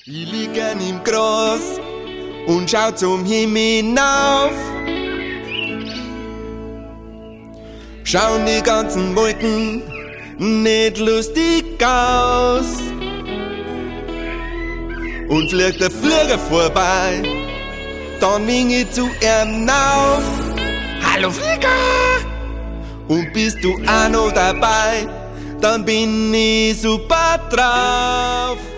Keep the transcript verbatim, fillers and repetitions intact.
Ich lieg gern im Gras und schau zum Himmel hinauf. Schauen die ganzen Wolken nicht lustig aus. Und fliegt der Flieger vorbei, dann wink ich zu ihm auf. Hallo Flieger! Und bist du auch noch dabei, dann bin ich super drauf.